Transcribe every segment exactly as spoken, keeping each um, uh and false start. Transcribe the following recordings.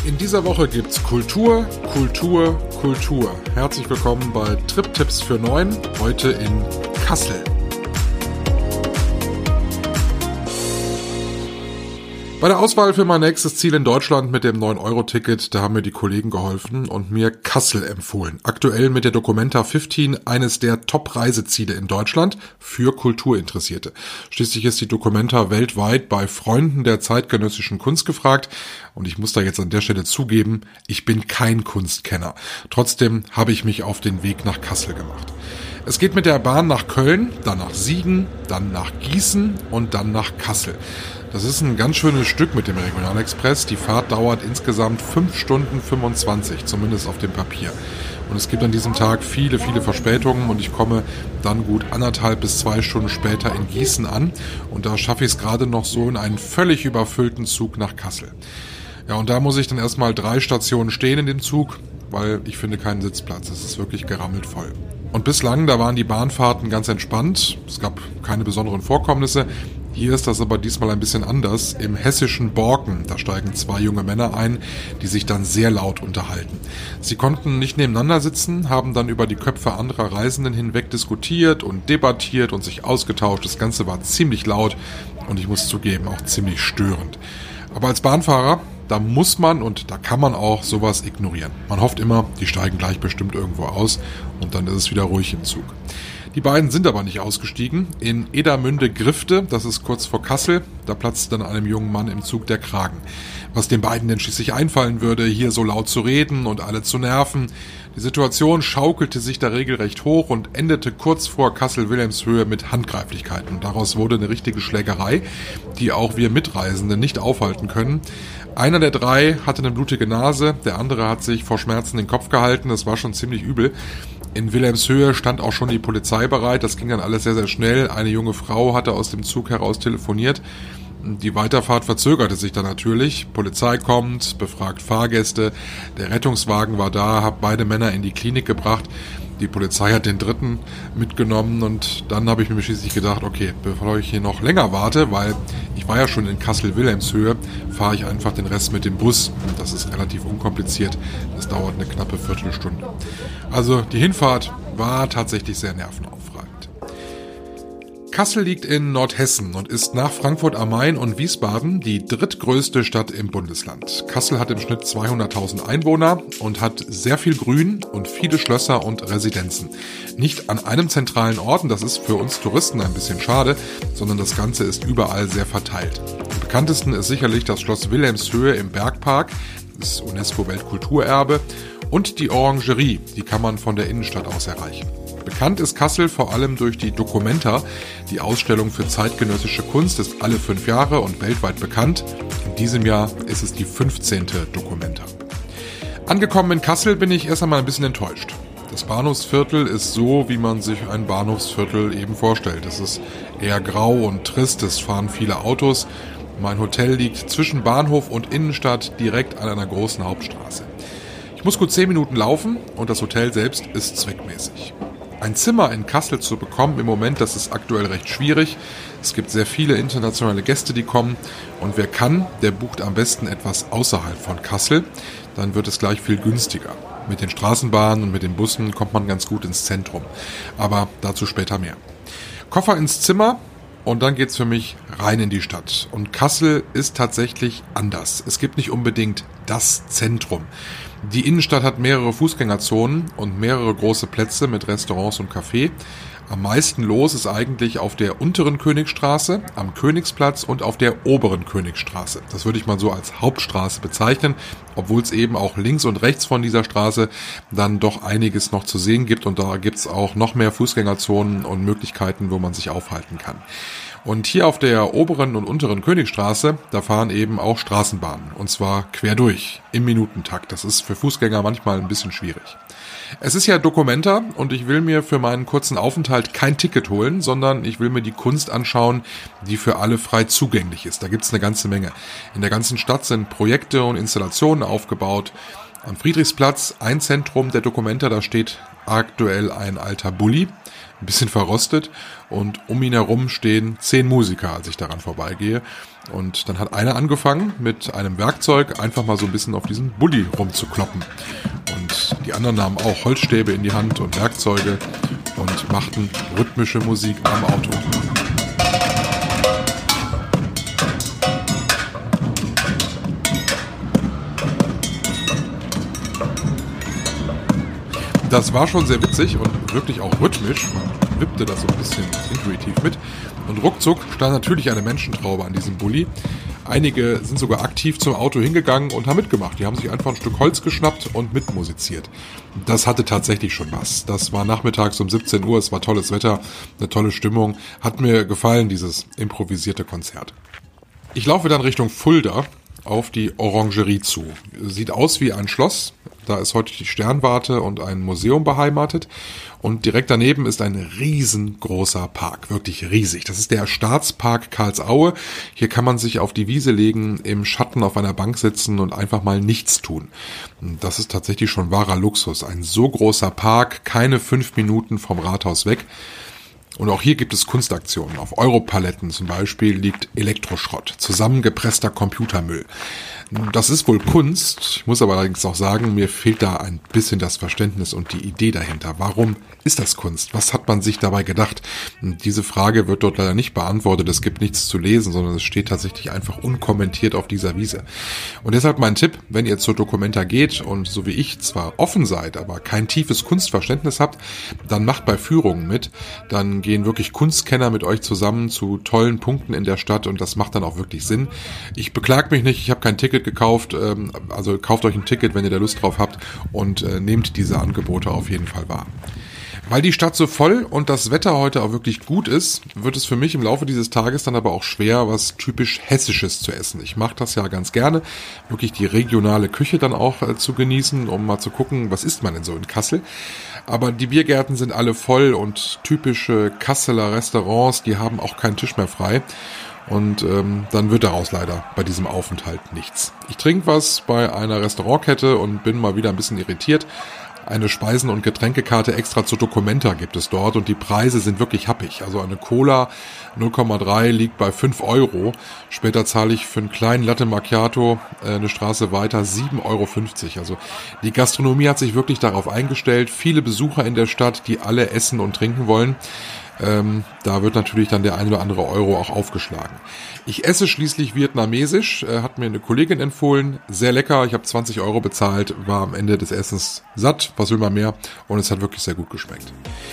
In dieser Woche gibt's Kultur, Kultur, Kultur. Herzlich willkommen bei Trip-Tipps für neun, heute in Kassel. Bei der Auswahl für mein nächstes Ziel in Deutschland mit dem neun Euro Ticket, da haben mir die Kollegen geholfen und mir Kassel empfohlen. Aktuell mit der Documenta fünfzehn eines der Top-Reiseziele in Deutschland für Kulturinteressierte. Schließlich ist die Documenta weltweit bei Freunden der zeitgenössischen Kunst gefragt und ich muss da jetzt an der Stelle zugeben, ich bin kein Kunstkenner. Trotzdem habe ich mich auf den Weg nach Kassel gemacht. Es geht mit der Bahn nach Köln, dann nach Siegen, dann nach Gießen und dann nach Kassel. Das ist ein ganz schönes Stück mit dem Regionalexpress. Die Fahrt dauert insgesamt fünf Stunden fünfundzwanzig, zumindest auf dem Papier. Und es gibt an diesem Tag viele, viele Verspätungen und ich komme dann gut anderthalb bis zwei Stunden später in Gießen an. Und da schaffe ich es gerade noch so in einen völlig überfüllten Zug nach Kassel. Ja, und da muss ich dann erstmal drei Stationen stehen in dem Zug, weil ich finde keinen Sitzplatz. Es ist wirklich gerammelt voll. Und bislang, da waren die Bahnfahrten ganz entspannt. Es gab keine besonderen Vorkommnisse. Hier ist das aber diesmal ein bisschen anders. Im hessischen Borken, da steigen zwei junge Männer ein, die sich dann sehr laut unterhalten. Sie konnten nicht nebeneinander sitzen, haben dann über die Köpfe anderer Reisenden hinweg diskutiert und debattiert und sich ausgetauscht. Das Ganze war ziemlich laut und ich muss zugeben, auch ziemlich störend. Aber als Bahnfahrer, da muss man und da kann man auch sowas ignorieren. Man hofft immer, die steigen gleich bestimmt irgendwo aus und dann ist es wieder ruhig im Zug. Die beiden sind aber nicht ausgestiegen. In Edermünde-Grifte, das ist kurz vor Kassel, da platzte dann einem jungen Mann im Zug der Kragen. Was den beiden denn schließlich einfallen würde, hier so laut zu reden und alle zu nerven. Die Situation schaukelte sich da regelrecht hoch und endete kurz vor Kassel-Wilhelmshöhe mit Handgreiflichkeiten. Daraus wurde eine richtige Schlägerei, die auch wir Mitreisende nicht aufhalten können. Einer der drei hatte eine blutige Nase, der andere hat sich vor Schmerzen den Kopf gehalten, das war schon ziemlich übel. In Wilhelmshöhe stand auch schon die Polizei bereit, das ging dann alles sehr, sehr schnell. Eine junge Frau hatte aus dem Zug heraus telefoniert. Die Weiterfahrt verzögerte sich dann natürlich. Polizei kommt, befragt Fahrgäste. Der Rettungswagen war da, hat beide Männer in die Klinik gebracht. Die Polizei hat den dritten mitgenommen und dann habe ich mir schließlich gedacht, okay, bevor ich hier noch länger warte, weil ich war ja schon in Kassel-Wilhelmshöhe, fahre ich einfach den Rest mit dem Bus. Und das ist relativ unkompliziert. Das dauert eine knappe Viertelstunde. Also die Hinfahrt war tatsächlich sehr nervenaufreibend. Kassel liegt in Nordhessen und ist nach Frankfurt am Main und Wiesbaden die drittgrößte Stadt im Bundesland. Kassel hat im Schnitt zweihunderttausend Einwohner und hat sehr viel Grün und viele Schlösser und Residenzen. Nicht an einem zentralen Ort, und das ist für uns Touristen ein bisschen schade, sondern das Ganze ist überall sehr verteilt. Am bekanntesten ist sicherlich das Schloss Wilhelmshöhe im Bergpark, das UNESCO-Weltkulturerbe, und die Orangerie, die kann man von der Innenstadt aus erreichen. Bekannt ist Kassel vor allem durch die Documenta. Die Ausstellung für zeitgenössische Kunst ist alle fünf Jahre und weltweit bekannt. In diesem Jahr ist es die fünfzehnte Documenta. Angekommen in Kassel bin ich erst einmal ein bisschen enttäuscht. Das Bahnhofsviertel ist so, wie man sich ein Bahnhofsviertel eben vorstellt. Es ist eher grau und trist, es fahren viele Autos. Mein Hotel liegt zwischen Bahnhof und Innenstadt direkt an einer großen Hauptstraße. Ich muss gut zehn Minuten laufen und das Hotel selbst ist zweckmäßig. Ein Zimmer in Kassel zu bekommen im Moment, das ist aktuell recht schwierig. Es gibt sehr viele internationale Gäste, die kommen. Und wer kann, der bucht am besten etwas außerhalb von Kassel. Dann wird es gleich viel günstiger. Mit den Straßenbahnen und mit den Bussen kommt man ganz gut ins Zentrum. Aber dazu später mehr. Koffer ins Zimmer und dann geht's für mich rein in die Stadt. Und Kassel ist tatsächlich anders. Es gibt nicht unbedingt das Zentrum. Die Innenstadt hat mehrere Fußgängerzonen und mehrere große Plätze mit Restaurants und Café. Am meisten los ist eigentlich auf der unteren Königstraße, am Königsplatz und auf der oberen Königstraße. Das würde ich mal so als Hauptstraße bezeichnen, obwohl es eben auch links und rechts von dieser Straße dann doch einiges noch zu sehen gibt und da gibt es auch noch mehr Fußgängerzonen und Möglichkeiten, wo man sich aufhalten kann. Und hier auf der oberen und unteren Königstraße, da fahren eben auch Straßenbahnen. Und zwar quer durch, im Minutentakt. Das ist für Fußgänger manchmal ein bisschen schwierig. Es ist ja Documenta und ich will mir für meinen kurzen Aufenthalt kein Ticket holen, sondern ich will mir die Kunst anschauen, die für alle frei zugänglich ist. Da gibt's eine ganze Menge. In der ganzen Stadt sind Projekte und Installationen aufgebaut. Am Friedrichsplatz, ein Zentrum der Documenta, da steht aktuell ein alter Bulli ein bisschen verrostet und um ihn herum stehen zehn Musiker, als ich daran vorbeigehe. Und dann hat einer angefangen, mit einem Werkzeug einfach mal so ein bisschen auf diesen Bulli rumzukloppen. Und die anderen nahmen auch Holzstäbe in die Hand und Werkzeuge und machten rhythmische Musik am Auto. Das war schon sehr witzig und wirklich auch rhythmisch. Man wippte das so ein bisschen intuitiv mit. Und ruckzuck stand natürlich eine Menschentraube an diesem Bulli. Einige sind sogar aktiv zum Auto hingegangen und haben mitgemacht. Die haben sich einfach ein Stück Holz geschnappt und mitmusiziert. Das hatte tatsächlich schon was. Das war nachmittags um siebzehn Uhr, es war tolles Wetter, eine tolle Stimmung. Hat mir gefallen, dieses improvisierte Konzert. Ich laufe dann Richtung Fulda auf die Orangerie zu. Sieht aus wie ein Schloss. Da ist heute die Sternwarte und ein Museum beheimatet. Und direkt daneben ist ein riesengroßer Park, wirklich riesig. Das ist der Staatspark Karlsaue. Hier kann man sich auf die Wiese legen, im Schatten auf einer Bank sitzen und einfach mal nichts tun. Das ist tatsächlich schon wahrer Luxus. Ein so großer Park, keine fünf Minuten vom Rathaus weg. Und auch hier gibt es Kunstaktionen. Auf Europaletten zum Beispiel liegt Elektroschrott, zusammengepresster Computermüll. Das ist wohl Kunst. Ich muss aber allerdings auch sagen, mir fehlt da ein bisschen das Verständnis und die Idee dahinter. Warum ist das Kunst? Was hat man sich dabei gedacht? Und diese Frage wird dort leider nicht beantwortet. Es gibt nichts zu lesen, sondern es steht tatsächlich einfach unkommentiert auf dieser Wiese. Und deshalb mein Tipp, wenn ihr zur Documenta geht und so wie ich zwar offen seid, aber kein tiefes Kunstverständnis habt, dann macht bei Führungen mit. Dann gehen wirklich Kunstkenner mit euch zusammen zu tollen Punkten in der Stadt und das macht dann auch wirklich Sinn. Ich beklag mich nicht, ich habe kein Ticket gekauft, also kauft euch ein Ticket, wenn ihr da Lust drauf habt und nehmt diese Angebote auf jeden Fall wahr. Weil die Stadt so voll und das Wetter heute auch wirklich gut ist, wird es für mich im Laufe dieses Tages dann aber auch schwer, was typisch Hessisches zu essen. Ich mache das ja ganz gerne, wirklich die regionale Küche dann auch äh, zu genießen, um mal zu gucken, was isst man denn so in Kassel. Aber die Biergärten sind alle voll und typische Kasseler Restaurants, die haben auch keinen Tisch mehr frei. Und ähm, dann wird daraus leider bei diesem Aufenthalt nichts. Ich trinke was bei einer Restaurantkette und bin mal wieder ein bisschen irritiert. Eine Speisen- und Getränkekarte extra zur Documenta gibt es dort und die Preise sind wirklich happig. Also eine Cola null Komma drei liegt bei fünf Euro. Später zahle ich für einen kleinen Latte Macchiato äh, eine Straße weiter sieben Euro fünfzig. Also die Gastronomie hat sich wirklich darauf eingestellt. Viele Besucher in der Stadt, die alle essen und trinken wollen. Ähm, da wird natürlich dann der ein oder andere Euro auch aufgeschlagen. Ich esse schließlich vietnamesisch, äh, hat mir eine Kollegin empfohlen, sehr lecker, ich habe zwanzig Euro bezahlt, war am Ende des Essens satt, was will man mehr, und es hat wirklich sehr gut geschmeckt.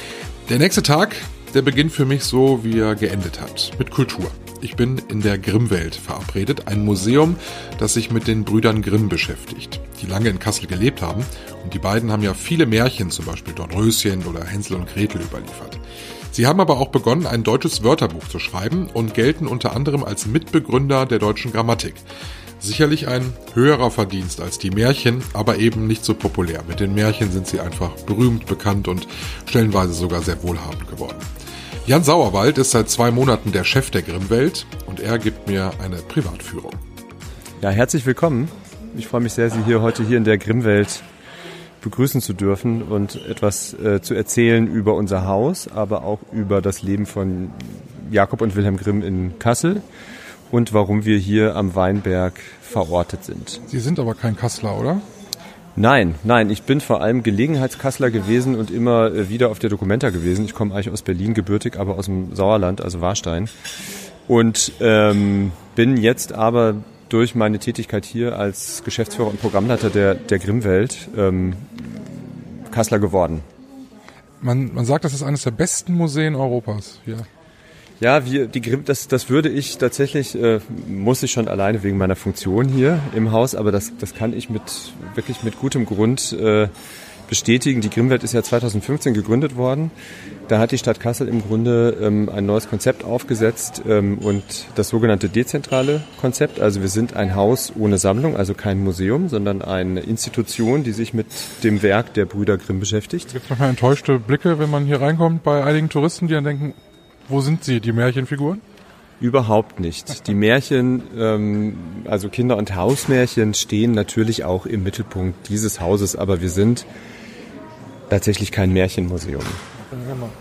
Der nächste Tag, der beginnt für mich so, wie er geendet hat, mit Kultur. Ich bin in der Grimm-Welt verabredet, ein Museum, das sich mit den Brüdern Grimm beschäftigt, die lange in Kassel gelebt haben, und die beiden haben ja viele Märchen, zum Beispiel Dornröschen oder Hänsel und Gretel, überliefert. Sie haben aber auch begonnen, ein deutsches Wörterbuch zu schreiben und gelten unter anderem als Mitbegründer der deutschen Grammatik. Sicherlich ein höherer Verdienst als die Märchen, aber eben nicht so populär. Mit den Märchen sind sie einfach berühmt, bekannt und stellenweise sogar sehr wohlhabend geworden. Jan Sauerwald ist seit zwei Monaten der Chef der Grimm-Welt und er gibt mir eine Privatführung. Ja, herzlich willkommen. Ich freue mich sehr, Sie hier heute hier in der Grimm-Welt begrüßen zu dürfen und etwas äh, zu erzählen über unser Haus, aber auch über das Leben von Jakob und Wilhelm Grimm in Kassel und warum wir hier am Weinberg verortet sind. Sie sind aber kein Kasseler, oder? Nein, nein, ich bin vor allem Gelegenheitskassler gewesen und immer äh, wieder auf der Documenta gewesen. Ich komme eigentlich aus Berlin gebürtig, aber aus dem Sauerland, also Warstein. Und ähm, bin jetzt aber durch meine Tätigkeit hier als Geschäftsführer und Programmleiter der, der Grimm-Welt ähm, Kasseler geworden. Man, man sagt, das ist eines der besten Museen Europas hier. Ja, wir, die Grimm, das, das würde ich tatsächlich, äh, muss ich schon alleine wegen meiner Funktion hier im Haus, aber das, das kann ich mit wirklich mit gutem Grund äh, bestätigen. Die Grimm-Welt ist ja zweitausendfünfzehn gegründet worden. Da hat die Stadt Kassel im Grunde ähm, ein neues Konzept aufgesetzt ähm, und das sogenannte dezentrale Konzept. Also wir sind ein Haus ohne Sammlung, also kein Museum, sondern eine Institution, die sich mit dem Werk der Brüder Grimm beschäftigt. Gibt es manchmal enttäuschte Blicke, wenn man hier reinkommt bei einigen Touristen, die dann denken, wo sind sie, die Märchenfiguren? Überhaupt nicht. Die Märchen, ähm, also Kinder- und Hausmärchen stehen natürlich auch im Mittelpunkt dieses Hauses, aber wir sind tatsächlich kein Märchenmuseum.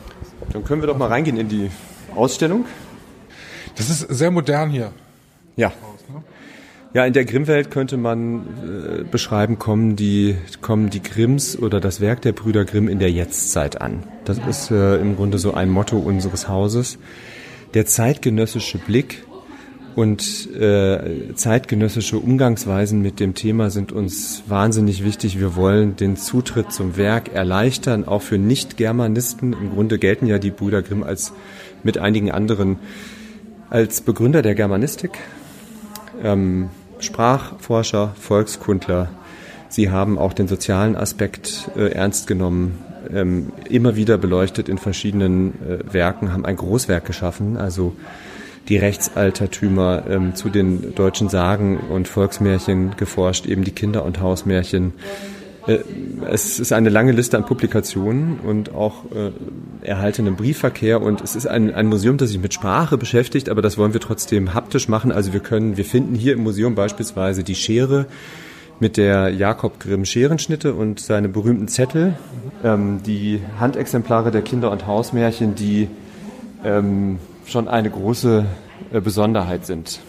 Dann können wir doch mal reingehen in die Ausstellung. Das ist sehr modern hier. Ja. Ja, in der Grimm-Welt könnte man äh, beschreiben, kommen die, kommen die Grimms oder das Werk der Brüder Grimm in der Jetztzeit an. Das ist äh, im Grunde so ein Motto unseres Hauses. Der zeitgenössische Blick und äh, zeitgenössische Umgangsweisen mit dem Thema sind uns wahnsinnig wichtig. Wir wollen den Zutritt zum Werk erleichtern, auch für Nicht-Germanisten. Im Grunde gelten ja die Brüder Grimm als mit einigen anderen als Begründer der Germanistik. Ähm, Sprachforscher, Volkskundler. Sie haben auch den sozialen Aspekt äh, ernst genommen, ähm, immer wieder beleuchtet in verschiedenen äh, Werken, haben ein Großwerk geschaffen, also die Rechtsaltertümer, ähm, zu den deutschen Sagen und Volksmärchen geforscht, eben die Kinder- und Hausmärchen. Äh, es ist eine lange Liste an Publikationen und auch äh, erhaltenem Briefverkehr, und es ist ein, ein Museum, das sich mit Sprache beschäftigt, aber das wollen wir trotzdem haptisch machen. Also wir können, wir finden hier im Museum beispielsweise die Schere mit der Jakob Grimm Scherenschnitte und seine berühmten Zettel, ähm, die Handexemplare der Kinder- und Hausmärchen, die ähm, schon eine große äh, Besonderheit sind.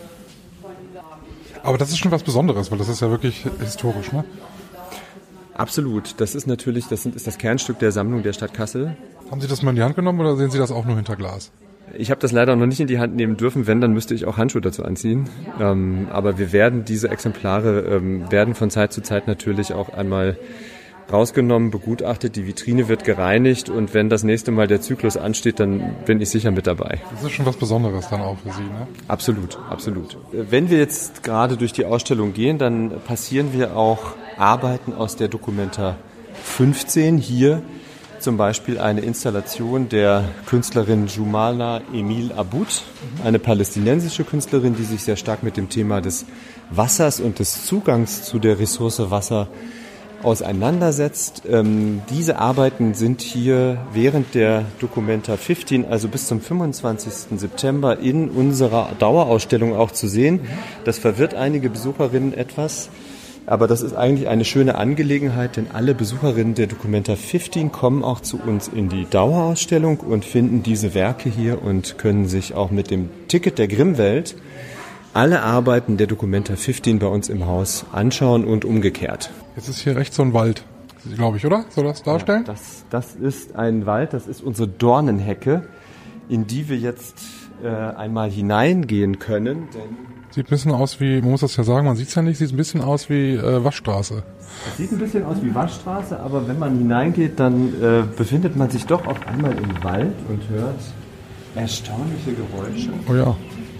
Aber das ist schon was Besonderes, weil das ist ja wirklich historisch, ne? Absolut. Das ist natürlich, das ist das Kernstück der Sammlung der Stadt Kassel. Haben Sie das mal in die Hand genommen oder sehen Sie das auch nur hinter Glas? Ich habe das leider noch nicht in die Hand nehmen dürfen. Wenn, dann müsste ich auch Handschuhe dazu anziehen. Ähm, aber wir werden diese Exemplare, ähm, werden von Zeit zu Zeit natürlich auch einmal rausgenommen, begutachtet. Die Vitrine wird gereinigt, und wenn das nächste Mal der Zyklus ansteht, dann bin ich sicher mit dabei. Das ist schon was Besonderes dann auch für Sie, ne? Absolut, absolut. Wenn wir jetzt gerade durch die Ausstellung gehen, dann passieren wir auch Arbeiten aus der Documenta fünfzehn. Hier zum Beispiel eine Installation der Künstlerin Jumala Emil Aboud, eine palästinensische Künstlerin, die sich sehr stark mit dem Thema des Wassers und des Zugangs zu der Ressource Wasser auseinandersetzt. Ähm, diese Arbeiten sind hier während der Documenta fünfzehn, also bis zum fünfundzwanzigsten September, in unserer Dauerausstellung auch zu sehen. Das verwirrt einige Besucherinnen etwas, aber das ist eigentlich eine schöne Angelegenheit, denn alle Besucherinnen der Documenta fünfzehn kommen auch zu uns in die Dauerausstellung und finden diese Werke hier und können sich auch mit dem Ticket der Grimm-Welt alle Arbeiten der Documenta fünfzehn bei uns im Haus anschauen und umgekehrt. Jetzt ist hier rechts so ein Wald, glaube ich, oder? Soll das darstellen? Ja, das, das ist ein Wald, das ist unsere Dornenhecke, in die wir jetzt äh, einmal hineingehen können. Denn sieht ein bisschen aus wie, man muss das ja sagen, man sieht es ja nicht, sieht ein bisschen aus wie äh, Waschstraße. Es sieht ein bisschen aus wie Waschstraße, aber wenn man hineingeht, dann äh, befindet man sich doch auf einmal im Wald und hört erstaunliche Geräusche. Oh ja.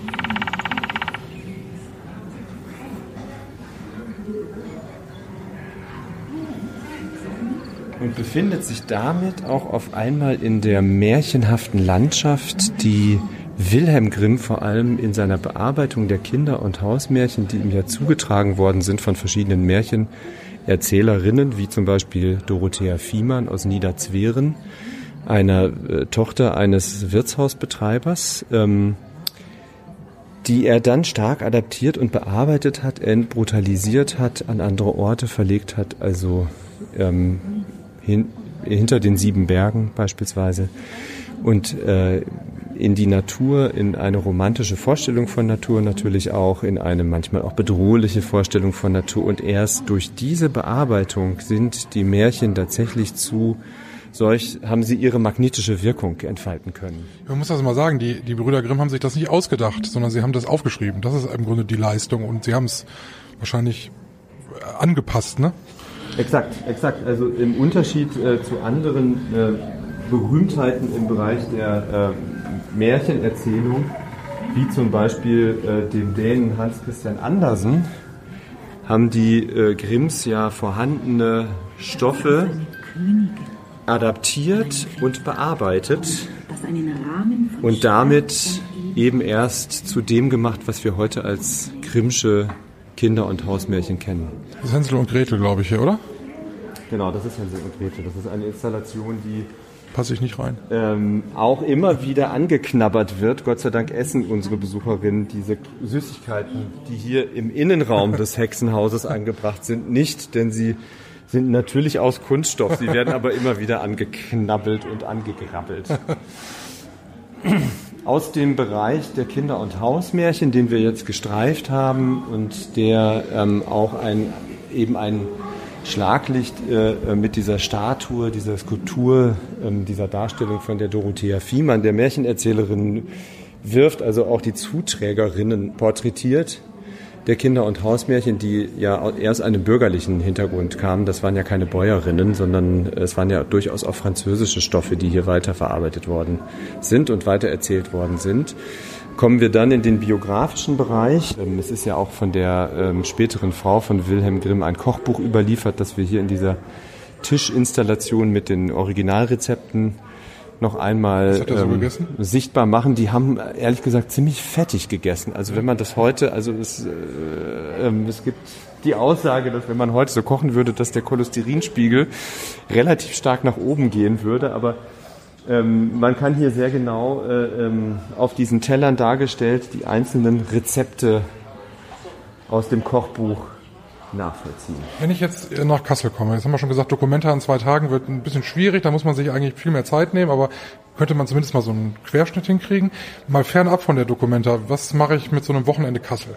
Und befindet sich damit auch auf einmal in der märchenhaften Landschaft, die Wilhelm Grimm vor allem in seiner Bearbeitung der Kinder- und Hausmärchen, die ihm ja zugetragen worden sind von verschiedenen Märchenerzählerinnen, wie zum Beispiel Dorothea Viehmann aus Niederzweren, einer äh, Tochter eines Wirtshausbetreibers, ähm, die er dann stark adaptiert und bearbeitet hat, entbrutalisiert hat, an andere Orte verlegt hat, also ähm, hin, hinter den sieben Bergen beispielsweise, und äh, in die Natur, in eine romantische Vorstellung von Natur natürlich auch, in eine manchmal auch bedrohliche Vorstellung von Natur. Und erst durch diese Bearbeitung sind die Märchen tatsächlich zu solch, haben sie ihre magnetische Wirkung entfalten können. Man muss das mal sagen, die, die Brüder Grimm haben sich das nicht ausgedacht, sondern sie haben das aufgeschrieben. Das ist im Grunde die Leistung, und sie haben es wahrscheinlich angepasst, ne? Exakt, exakt. Also im Unterschied äh, zu anderen äh, Berühmtheiten im Bereich der äh, Märchenerzählung, wie zum Beispiel äh, dem Dänen Hans Christian Andersen, haben die äh, Grimms ja vorhandene Stoffe adaptiert und bearbeitet und damit eben erst zu dem gemacht, was wir heute als Grimmsche Kinder- und Hausmärchen kennen. Das ist Hänsel und Gretel, glaube ich, hier, oder? Genau, das ist Hänsel und Gretel. Das ist eine Installation, die passe ich nicht rein. Ähm, auch immer wieder angeknabbert wird. Gott sei Dank essen unsere Besucherinnen diese Süßigkeiten, die hier im Innenraum des Hexenhauses angebracht sind, nicht, denn sie sind natürlich aus Kunststoff. Sie werden aber immer wieder angeknabbelt und angegrabbelt. Aus dem Bereich der Kinder- und Hausmärchen, den wir jetzt gestreift haben und der ähm, auch ein, eben ein Schlaglicht äh, mit dieser Statue, dieser Skulptur, ähm, dieser Darstellung von der Dorothea Viehmann, der Märchenerzählerin, wirft, also auch die Zuträgerinnen porträtiert, der Kinder- und Hausmärchen, die ja eher aus einem bürgerlichen Hintergrund kamen. Das waren ja keine Bäuerinnen, sondern es waren ja durchaus auch französische Stoffe, die hier weiterverarbeitet worden sind und weitererzählt worden sind. Kommen wir dann in den biografischen Bereich. Es ist ja auch von der ähm, späteren Frau von Wilhelm Grimm ein Kochbuch überliefert, das wir hier in dieser Tischinstallation mit den Originalrezepten noch einmal ähm, so sichtbar machen. Die haben ehrlich gesagt ziemlich fettig gegessen. Also wenn man das heute, also es, äh, äh, es gibt die Aussage, dass wenn man heute so kochen würde, dass der Cholesterinspiegel relativ stark nach oben gehen würde. Aber ähm, man kann hier sehr genau äh, ähm, auf diesen Tellern dargestellt die einzelnen Rezepte aus dem Kochbuch nachvollziehen. Wenn ich jetzt nach Kassel komme, jetzt haben wir schon gesagt, Documenta in zwei Tagen wird ein bisschen schwierig, da muss man sich eigentlich viel mehr Zeit nehmen, aber könnte man zumindest mal so einen Querschnitt hinkriegen. Mal fernab von der Documenta, was mache ich mit so einem Wochenende Kassel?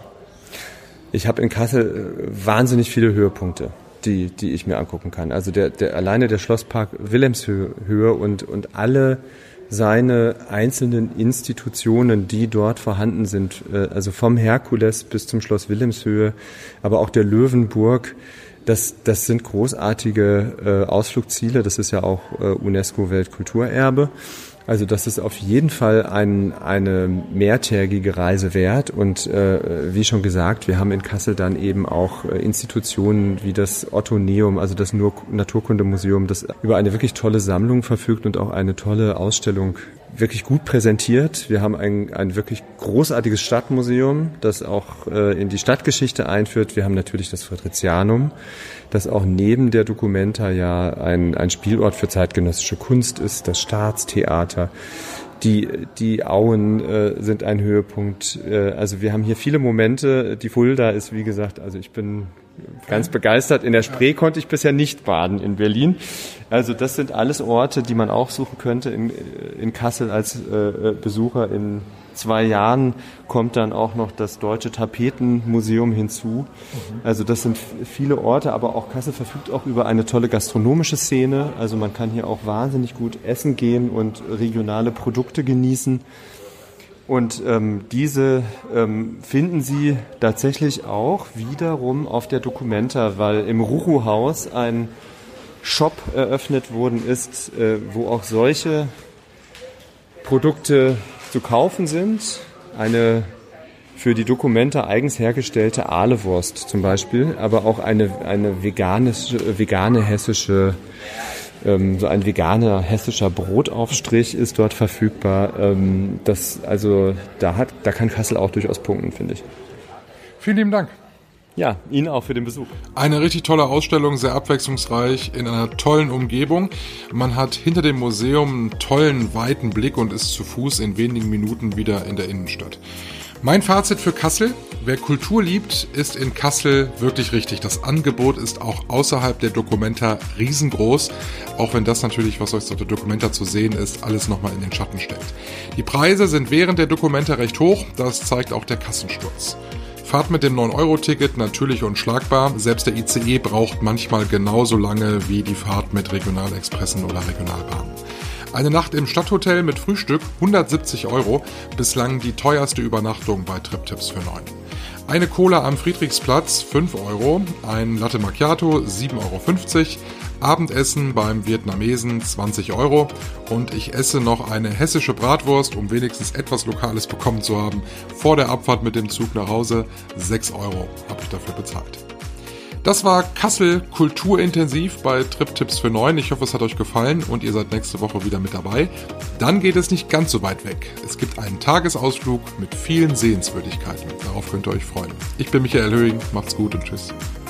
Ich habe in Kassel wahnsinnig viele Höhepunkte, die die ich mir angucken kann. Also der, der alleine der Schlosspark Wilhelmshöhe und und alle seine einzelnen Institutionen, die dort vorhanden sind, also vom Herkules bis zum Schloss Wilhelmshöhe, aber auch der Löwenburg, das, das sind großartige äh, Ausflugsziele. Das ist ja auch äh, UNESCO-Weltkulturerbe. Also das ist auf jeden Fall ein, eine mehrtägige Reise wert. Und äh, wie schon gesagt, wir haben in Kassel dann eben auch äh, Institutionen wie das Ottoneum, also das Nur- Naturkundemuseum, das über eine wirklich tolle Sammlung verfügt und auch eine tolle Ausstellung wirklich gut präsentiert. Wir haben ein, ein wirklich großartiges Stadtmuseum, das auch äh, in die Stadtgeschichte einführt. Wir haben natürlich das Friderizianum, das auch neben der Documenta ja ein, ein Spielort für zeitgenössische Kunst ist, das Staatstheater. Die, die Auen äh, sind ein Höhepunkt. Äh, also wir haben hier viele Momente. Die Fulda ist, wie gesagt, also ich bin ganz begeistert. In der Spree konnte ich bisher nicht baden in Berlin. Also das sind alles Orte, die man aufsuchen könnte in, in Kassel als äh, Besucher. In zwei Jahren kommt dann auch noch das Deutsche Tapetenmuseum hinzu. Also das sind viele Orte, aber auch Kassel verfügt auch über eine tolle gastronomische Szene. Also man kann hier auch wahnsinnig gut essen gehen und regionale Produkte genießen. Und ähm, diese ähm, finden Sie tatsächlich auch wiederum auf der Documenta, weil im Ruchu-Haus ein Shop eröffnet worden ist, äh, wo auch solche Produkte zu kaufen sind. Eine für die Documenta eigens hergestellte Ahlewurst zum Beispiel, aber auch eine, eine veganische, vegane hessische so ein veganer hessischer Brotaufstrich ist dort verfügbar. Das, also da hat, da kann Kassel auch durchaus punkten, finde ich. Vielen lieben Dank. Ja, Ihnen auch für den Besuch. Eine richtig tolle Ausstellung, sehr abwechslungsreich, in einer tollen Umgebung. Man hat hinter dem Museum einen tollen, weiten Blick und ist zu Fuß in wenigen Minuten wieder in der Innenstadt. Mein Fazit für Kassel: Wer Kultur liebt, ist in Kassel wirklich richtig. Das Angebot ist auch außerhalb der Documenta riesengroß, auch wenn das natürlich, was euch auf der Documenta zu sehen ist, alles nochmal in den Schatten stellt. Die Preise sind während der Documenta recht hoch, das zeigt auch der Kassensturz. Fahrt mit dem neun Euro Ticket natürlich unschlagbar. Selbst der I C E braucht manchmal genauso lange wie die Fahrt mit Regionalexpressen oder Regionalbahnen. Eine Nacht im Stadthotel mit Frühstück, hundertsiebzig Euro, bislang die teuerste Übernachtung bei TripTips für neun. Eine Cola am Friedrichsplatz, fünf Euro, ein Latte Macchiato, sieben Euro fünfzig, Abendessen beim Vietnamesen, zwanzig Euro und ich esse noch eine hessische Bratwurst, um wenigstens etwas Lokales bekommen zu haben. Vor der Abfahrt mit dem Zug nach Hause, sechs Euro habe ich dafür bezahlt. Das war Kassel kulturintensiv bei TripTips für neun. Ich hoffe, es hat euch gefallen und ihr seid nächste Woche wieder mit dabei. Dann geht es nicht ganz so weit weg. Es gibt einen Tagesausflug mit vielen Sehenswürdigkeiten. Darauf könnt ihr euch freuen. Ich bin Michael Höhing, macht's gut und tschüss.